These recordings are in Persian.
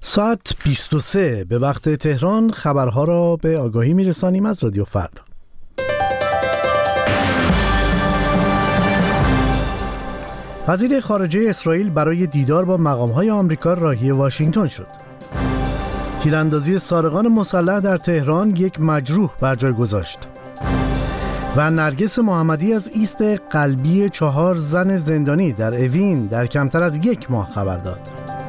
ساعت 23 به وقت تهران خبرها را به آگاهی میرسانیم از رادیو فردا. وزیر خارجه اسرائیل برای دیدار با مقام‌های آمریکا راهی واشنگتن شد. تیراندازی سارقان مسلح در تهران یک مجروح بر جای گذاشت. و نرگس محمدی از ایست قلبی 4 زن زندانی در اوین در کمتر از 1 ماه خبر داد.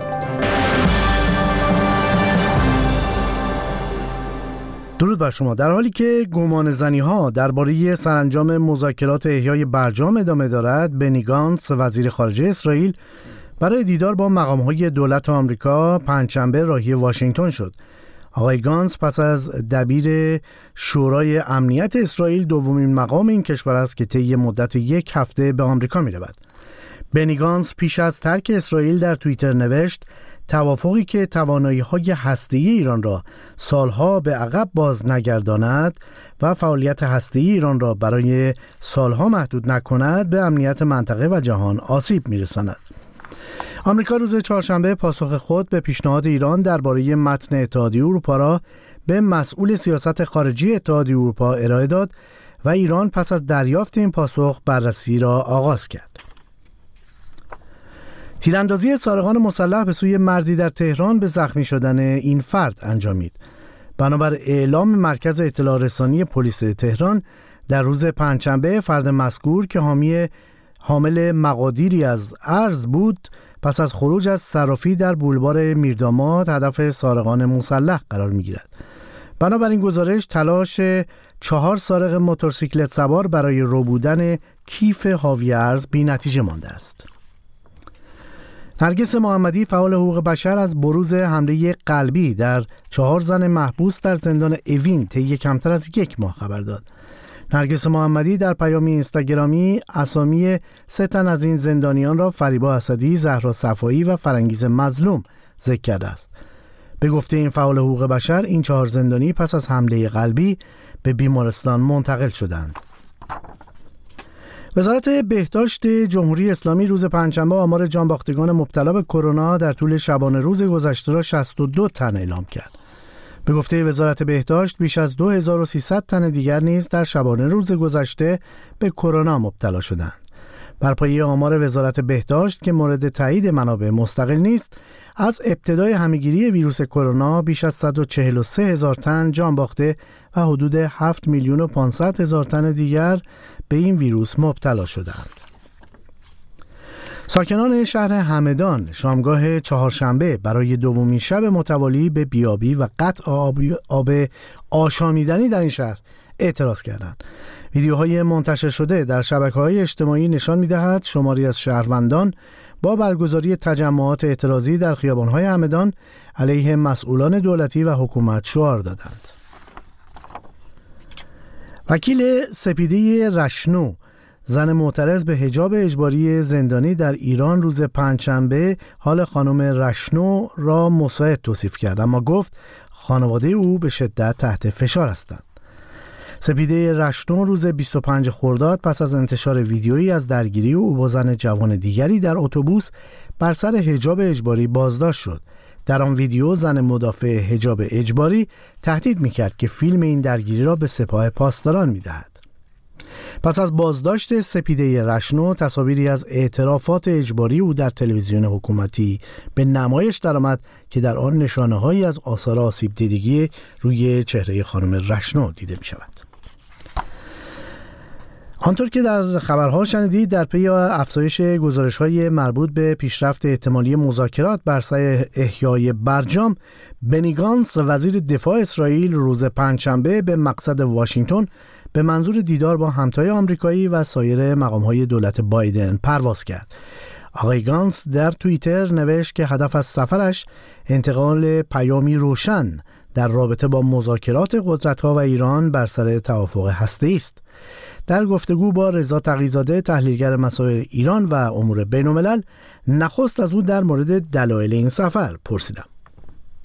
درود بر شما. در حالی که گمان زنی ها درباره سرانجام مذاکرات احیای برجام ادامه دارد، بنی گانتس وزیر خارجه اسرائیل برای دیدار با مقام‌های دولت آمریکا پنجشنبه راهی واشنگتن شد. آقای گانتس پس از دبیر شورای امنیت اسرائیل دومین مقام این کشور است که طی مدت 1 هفته به آمریکا می‌رود. بنی گانتس پیش از ترک اسرائیل در توییتر نوشت: توافقی که توانایی‌های هسته‌ای ایران را سالها به عقب باز نگرداند و فعالیت هسته‌ای ایران را برای سالها محدود نکند، به امنیت منطقه و جهان آسیب می‌رساند. آمریکا روز چهارشنبه پاسخ خود به پیشنهاد ایران درباره متن اتحادیه اروپا را به مسئول سیاست خارجی اتحادیه اروپا ارائه داد و ایران پس از دریافت این پاسخ بررسی را آغاز کرد. تیراندازی سارقان مسلح به سوی مردی در تهران به زخمی شدن این فرد انجامید. بنابر اعلام مرکز اطلاع رسانی پلیس تهران، در روز پنجشنبه فرد مذکور که حامل مقادیری از ارز بود، پس از خروج از صرافی در بولوار میرداماد هدف سارقان مسلح قرار می‌گیرد. بنابراین گزارش تلاش 4 سارق موتورسیکلت سوار برای ربودن کیف حاوی ارز بی‌نتیجه مانده است. نرگس محمدی فعال حقوق بشر از بروز حمله قلبی در 4 زن محبوس در زندان اوین طی کمتر از 1 ماه خبر داد. نرگس محمدی در پیامی اینستاگرامی اسامی 3 تن از این زندانیان را فریبا اسدی، زهرا صفایی و فرنگیز مظلوم ذکر کرده است. به گفته این فعال حقوق بشر، این 4 زندانی پس از حمله قلبی به بیمارستان منتقل شدند. وزارت بهداشت جمهوری اسلامی روز پنجشنبه آمار جانباختگان مبتلا به کرونا در طول شبانه روز گذشته را 62 تن اعلام کرد. به گفته وزارت بهداشت، بیش از 2300 تن دیگر نیز در شبانه روز گذشته به کرونا مبتلا شدند. بر پایه آمار وزارت بهداشت که مورد تایید منابع مستقل نیست، از ابتدای همه‌گیری ویروس کرونا بیش از 143 هزار تن جان باخته و حدود 7,500,000 تن دیگر به این ویروس مبتلا شدند. ساکنان شهر همدان شامگاه چهارشنبه برای دومین شب متوالی به بیابی و قطع آب آشامیدنی در این شهر اعتراض کردند. ویدیوهای منتشر شده در شبکه‌های اجتماعی نشان می‌دهد شماری از شهروندان با برگزاری تجمعات اعتراضی در خیابان‌های همدان علیه مسئولان دولتی و حکومت شعار دادند. وکیل سپیده رشنو، زن معترض به حجاب اجباری زندانی در ایران، روز پنجشنبه حال خانم رشنو را مساعد توصیف کرد، اما گفت خانواده او به شدت تحت فشار هستند. سپیده رشنو روز 25 خرداد پس از انتشار ویدیویی از درگیری او با زن جوان دیگری در اتوبوس بر سر حجاب اجباری بازداشت شد. در آن ویدیو زن مدافع حجاب اجباری تهدید می‌کرد که فیلم این درگیری را به سپاه پاسداران می‌دهد. پس از بازداشت سپیده رشنو، تصاویری از اعترافات اجباری او در تلویزیون حکومتی به نمایش درآمد که در آن نشانه‌هایی از آثار آسیب دیدگی روی چهره خانم رشنو دیده می‌شود. آنطور که در خبرها شنیدید، در پی افزایش گزارش‌های مربوط به پیشرفت احتمالی مذاکرات بر سر احیای برجام، بنی گانتس وزیر دفاع اسرائیل روز پنجشنبه به مقصد واشنگتن به منظور دیدار با همتای آمریکایی و سایر مقام‌های دولت بایدن پرواز کرد. آقای گانتس در توییتر نوشت که هدف از سفرش انتقال پیامی روشن در رابطه با مذاکرات قدرت‌ها و ایران بر سر توافق هسته‌ای است. در گفتگو با رضا تقی‌زاده، تحلیلگر مسائل ایران و امور بین‌الملل، نخست از او در مورد دلایل این سفر پرسیدم.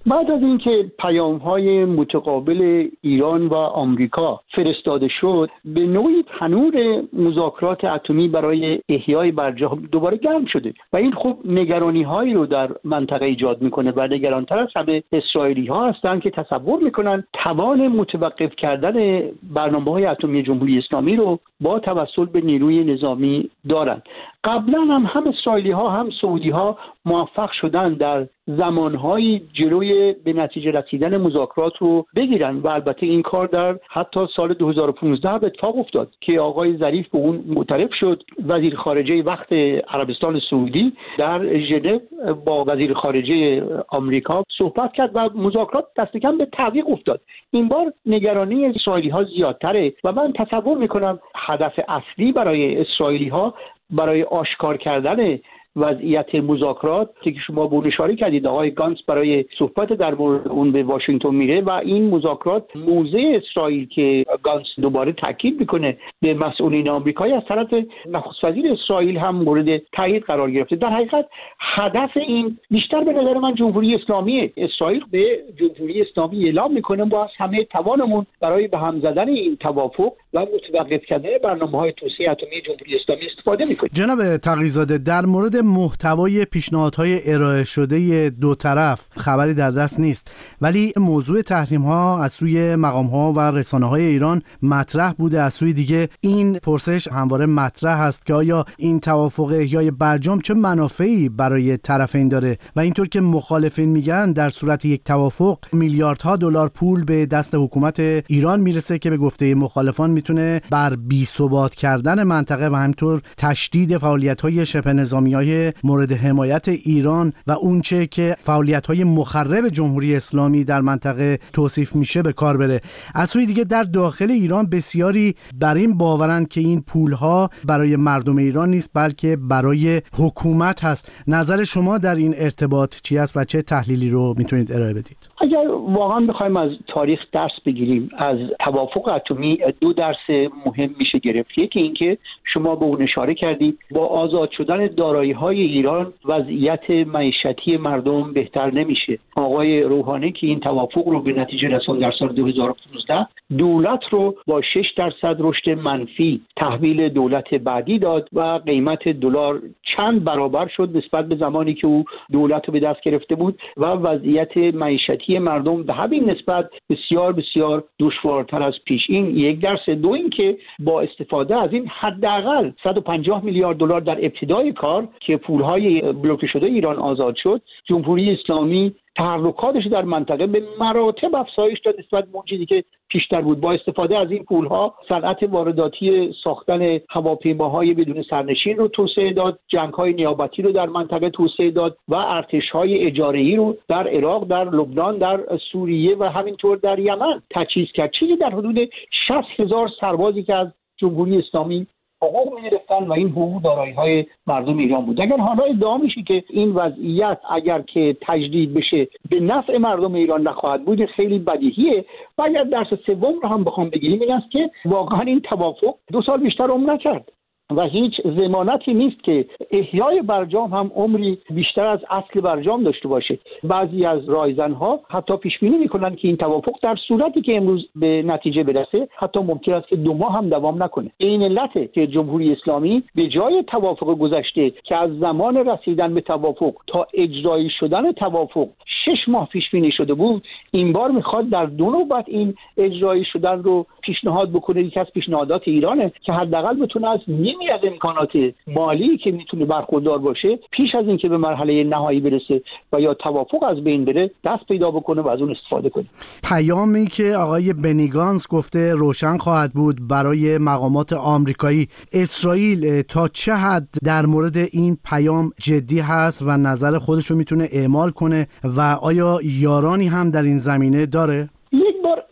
بعد از اینکه پیام‌های متقابل ایران و آمریکا فرستاده شد، به نوعی تنور مذاکرات اتمی برای احیای برجام دوباره گرم شده و این خب نگرانی‌هایی رو در منطقه ایجاد میکنه و نگران‌تر از همه اسرائیلی‌ها هستند که تصور میکنن توان متوقف کردن برنامه‌های اتمی جمهوری اسلامی رو با توسل به نیروی نظامی دارند. قبلا هم اسرائیلی‌ها هم سعودی‌ها موفق شدن در زمانهایی جلوی به نتیجه رسیدن مذاکرات رو بگیرن و البته این کار در حتی سال 2015 به اتفاق افتاد که آقای ظریف به اون معترف شد. وزیر خارجه وقت عربستان سعودی در ژنو با وزیر خارجه آمریکا صحبت کرد و مذاکرات دست کم به تعویق افتاد. این بار نگرانی اسرائیلی‌ها زیادتره و من تصور می‌کنم هدف اصلی برای اسرائیلی‌ها برای آشکار کردن وضعیت مذاکرات که شما به اشاره کردید، آقای گانس برای صحبت در مورد اون به واشنگتن میره و این مذاکرات موضع اسرائیل که گانس دوباره تاکید میکنه به مسئولین آمریکایی از طرف نخست وزیر اسرائیل هم مورد تایید قرار گرفته. در حقیقت هدف این بیشتر به نظر من جمهوری اسلامیه. اسرائیل به جمهوری اسلامی اعلام میکنه با همه توانمون برای به هم زدن این توافق و متوقف کردن برنامه‌های توسعه اتمی جمهوری اسلامی استفاده میکنه. جناب تقی‌زاده، در مورد محتوای پیشنهادهای ارائه شده دو طرف خبری در دست نیست، ولی موضوع تحریم‌ها از سوی مقام‌ها و رسانه‌های ایران مطرح بوده. از سوی دیگه این پرسش همواره مطرح است که آیا این توافق احیای برجام چه منافعی برای طرفین داره و اینطور که مخالفین میگن در صورت یک توافق میلیاردها دلار پول به دست حکومت ایران میرسه که به گفته مخالفان میتونه بر بی‌ثبات کردن منطقه و همینطور تشدید فعالیت‌های شبه نظامی‌های مورد حمایت ایران و اونچه که فعالیت‌های مخرب جمهوری اسلامی در منطقه توصیف میشه به کار بره. از سوی دیگه در داخل ایران بسیاری بر این باورند که این پول‌ها برای مردم ایران نیست بلکه برای حکومت هست. نظر شما در این ارتباط چی است و چه تحلیلی رو میتونید ارائه بدید؟ اگر واقعا بخوایم از تاریخ درس بگیریم، از توافق اتمی دو درس مهم میشه گرفت. یکی اینکه شما به اون اشاره کردید، با آزاد شدن دارایی‌های ایران وضعیت معیشتی مردم بهتر نمیشه. آقای روحانی که این توافق رو به نتیجه رساند در سال 2015 دولت رو با 6% رشد منفی تحویل دولت بعدی داد و قیمت دلار چند برابر شد نسبت به زمانی که او دولت رو به دست گرفته بود و وضعیت معیشتی مردم به همین نسبت بسیار بسیار دشوارتر از پیش. این یک درس. دو این که با استفاده از این حداقل 150 میلیارد دلار در ابتدای کار که پولهای بلوکه شده ایران آزاد شد، جمهوری اسلامی تحرکاتش در منطقه به مراتب افزایش داد نسبت به اون چیزی که پیشتر بود. با استفاده از این پولها صنعت وارداتی ساختن هواپیماهای بدون سرنشین رو توسعه داد، جنگ‌های نیابتی رو در منطقه توسعه داد و ارتش‌های اجاره‌ای رو در عراق، در لبنان، در سوریه و همینطور در یمن تجهیز کرد. چیزی در حدود 60,000 سربازی که از جمهوری اسلامی حقوق می‌گرفتن و این حقوق دارایی‌های مردم ایران بود. اگر حالا ادعا میشه که این وضعیت اگر که تجدید بشه به نفع مردم ایران نخواهد بود، خیلی بدیهیه. و اگر درس سوم رو هم بخوام بگیریم این است که واقعا این توافق 2 سال بیشتر عمر نکرد و هیچ ضمانتی نیست که احیای برجام هم عمری بیشتر از اصل برجام داشته باشه. بعضی از رایزن‌ها حتی پیش بینی می‌کنند که این توافق در صورتی که امروز به نتیجه برسه حتی ممکن است که 2 ماه هم دوام نکنه. این علته که جمهوری اسلامی به جای توافق گذشته که از زمان رسیدن به توافق تا اجرایی شدن توافق 6 ماه پیش بینی شده بود، این بار می‌خواد در 2 نوبت این اجرایی شدن رو پیشنهاد بکنه. یکی از پیشنهادات ایرانه که حداقل بتونه از نیمی از امکانات مالی که میتونه برخوردار باشه پیش از اینکه به مرحله نهایی برسه و یا توافق از بین بره دست پیدا بکنه و از اون استفاده کنه. پیامی که آقای بنی گانس گفته روشن خواهد بود برای مقامات آمریکایی. اسرائیل تا چه حد در مورد این پیام جدی هست و نظر خودش رو میتونه اعمال کنه و آیا یارانی هم در این زمینه داره؟ یک بار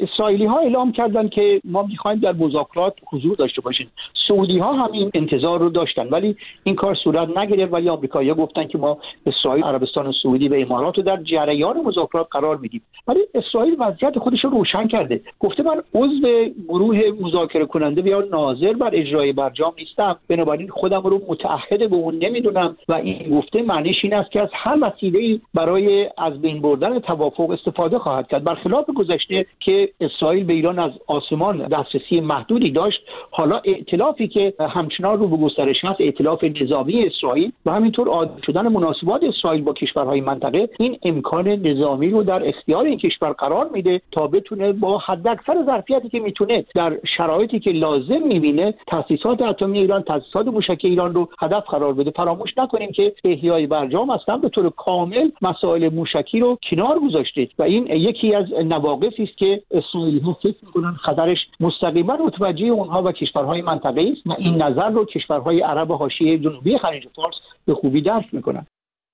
اسرائیلی‌ها اعلام کردن که ما می‌خوایم در مذاکرات حضور داشته باشیم. سعودی‌ها هم این انتظار رو داشتن ولی این کار صورت نگرفت، ولی آمریکایی‌ها گفتن که ما اسرائیل، عربستان سعودی و امارات رو در جریان مذاکرات قرار میدیم. ولی اسرائیل وضعیت خودش رو روشن کرده، گفته من عضو گروه مذاکره کننده یا ناظر بر اجرای برجام نیستم، بنابراین خودم رو متعهد به اون نمیدونم و این گفته معنیش این است که از هر وسیله‌ای برای از بین بردن توافق استفاده خواهد کرد. برخلاف گذشته که اسرائیل به ایران از آسمان دسترسی محدودی داشت، حالا ائتلافی که همچنان رو به گسترش هست، ائتلاف نظامی اسرائیل و همینطور عادی شدن مناسبات اسرائیل با کشورهای منطقه، این امکان نظامی رو در اختیار این کشور قرار میده تا بتونه با حداکثر ظرفیتی که میتونه در شرایطی که لازم میبینه تاسیسات اتمی ایران، تاسیسات موشکی ایران رو هدف قرار بده. فراموش نکنیم که احیای برجام اصلا به طور کامل مسائل موشکی رو کنار گذاشته و این یکی از نواقصی است که اسرائیلی‌ها فکر می‌کنن خطرش مستقیما متوجه اونها و کشورهای منطقه است و این نظر رو کشورهای عرب حاشیه جنوبی خلیج فارس به خوبی درک می‌کنن.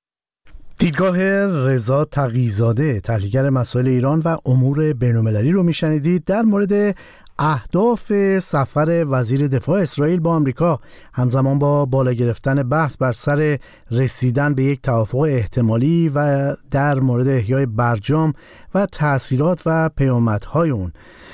دیدگاه رضا تقی‌زاده، تحلیلگر مسائل ایران و امور بین‌المللی رو میشنیدید در مورد اهداف سفر وزیر دفاع اسرائیل با آمریکا همزمان با بالا گرفتن بحث بر سر رسیدن به یک توافق احتمالی و در مورد احیای برجام و تأثیرات و پیامدهای اون.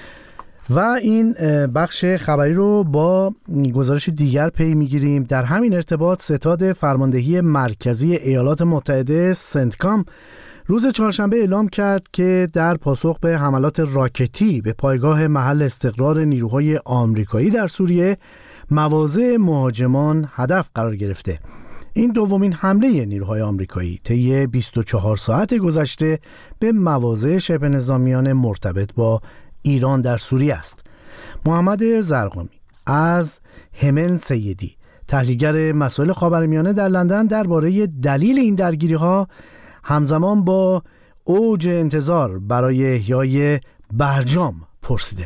و این بخش خبری رو با گزارش دیگر پی میگیریم. در همین ارتباط ستاد فرماندهی مرکزی ایالات متحده سنتکام روز چهارشنبه اعلام کرد که در پاسخ به حملات راکتی به پایگاه محل استقرار نیروهای آمریکایی در سوریه، مواضع مهاجمان هدف قرار گرفته. این دومین حمله نیروهای آمریکایی طی 24 ساعت گذشته به مواضع شبه نظامیان مرتبط با ایران در سوریه است. محمد زرقامی از همن سیدی، تحلیلگر مسائل خاورمیانه در لندن، درباره دلیل این درگیری‌ها همزمان با اوج انتظار برای احیای برجام پرسیده.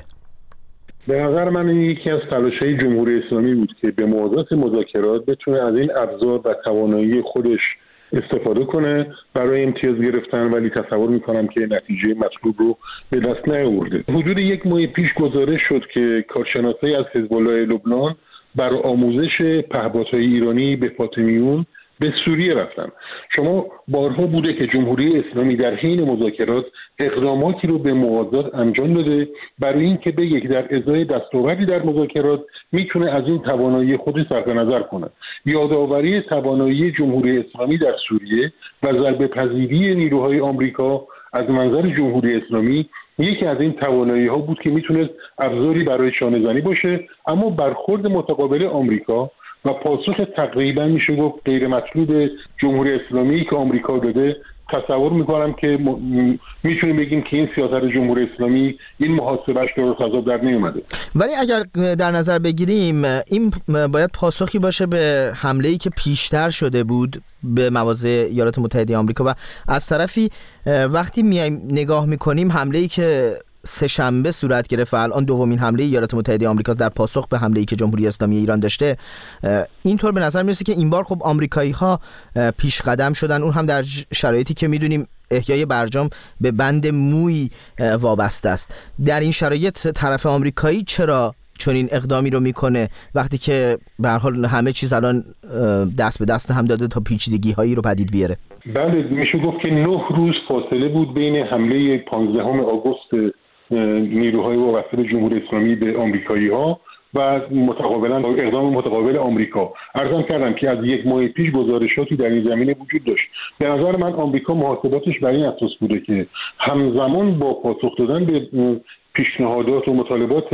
به نظر من این یکی از تلاش‌های جمهوری اسلامی بود که به موازات مذاکرات بتونه از این ابزار و توانایی خودش استفاده کنه برای امتیاز گرفتن، ولی تصور میکنم که نتیجه مطلوب رو به دست نیاورده. حدود یک ماه پیش گزارش شد که کارشناسایی از حزب الله لبنان بر آموزش پهپادهای ایرانی به فاطمیون به سوریه رفتن. شما بارها بوده که جمهوری اسلامی در حین مذاکرات اقداماتی رو به موازات انجام داده برای اینکه بگه در ازای دستاوردی در مذاکرات میتونه از این توانایی خودش صرف نظر کنه. یادآوری توانایی جمهوری اسلامی در سوریه و ضربه پذیری نیروهای آمریکا از منظر جمهوری اسلامی یکی از این توانایی ها بود که میتونست ابزاری برای شانه‌زنی باشه، اما برخورد متقابل آمریکا و پاسخ تقریبا میشه گفت غیر مطلوب جمهوری اسلامی که آمریکا داده، تصور میکنم که میتونیم بگیم که این سیاست جمهوری اسلامی این محاسبهش درست حساب در نیومده. ولی اگر در نظر بگیریم این باید پاسخی باشه به حمله‌ای که پیشتر شده بود به مواضع ایالات متحده آمریکا و از طرفی وقتی میایم نگاه میکنیم حمله‌ای که سه‌شنبه صورت گرفت و الان دومین حمله ایالات متحده آمریکا در پاسخ به حمله‌ای که جمهوری اسلامی ایران داشته، اینطور به نظر میرسه که این بار خب آمریکایی‌ها پیش قدم شدن، اون هم در شرایطی که میدونیم احیای برجام به بند موی وابسته است. در این شرایط طرف آمریکایی چرا چنین اقدامی رو میکنه وقتی که به هر حال همه چیز الان دست به دست هم داده تا پیچیدگی‌هایی رو پدید بیاره؟ بله، میشه گفت که 9 روز فاصله بود بین حمله 15 آگوست نیروهای وابسته به جمهوری اسلامی به آمریکایی‌ها و متقابلا اقدام متقابل آمریکا. عرضم کردم که از یک ماه پیش گزارشاتی در این زمینه وجود داشت. به نظر من آمریکا محاسباتش بر این اساس بوده که همزمان با پاسخ دادن به پیشنهادات و مطالبات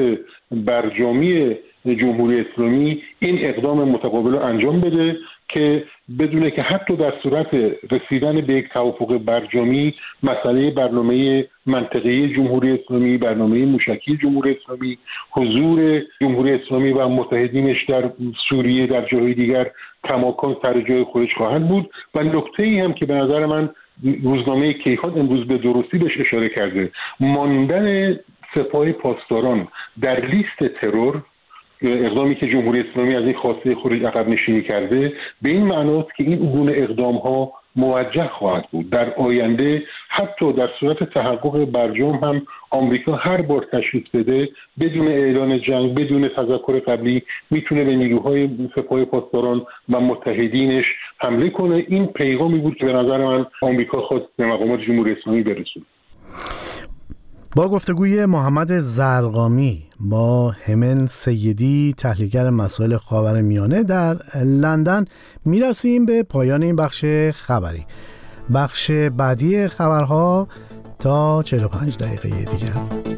برجامی جمهوری اسلامی این اقدام متقابل رو انجام بده که بدونه که حتی در صورت رسیدن به یک توافق برجامی مسئله برنامه منطقه‌ای جمهوری اسلامی، برنامه موشکی جمهوری اسلامی، حضور جمهوری اسلامی و متحدینش در سوریه در جای دیگر کماکان سر جای خودش خواهند بود. و نکته‌ای هم که به نظر من روزنامه کیهان امروز به درستی بهش اشاره کرده، ماندن سپاه پاسداران در لیست ترور، اقدامی که جمهوری اسلامی از این خواسته خروج عقب نشینی کرده، به این معناست که این گونه اقدام ها موجه خواهد بود. در آینده حتی در صورت تحقق برجام هم آمریکا هر بار تشریف بده بدون اعلان جنگ، بدون تذکر قبلی میتونه به نیروهای سپاه پاسداران و متحدینش حمله کنه. این پیغامی بود که به نظر من آمریکا خواست به مقامات جمهوری اسلامی برسونه. با گفتگوی محمد زرقامی با همن سیدی، تحلیلگر مسائل خاورمیانه در لندن، میرسیم به پایان این بخش خبری. بخش بعدی خبرها تا 45 دقیقه دیگر.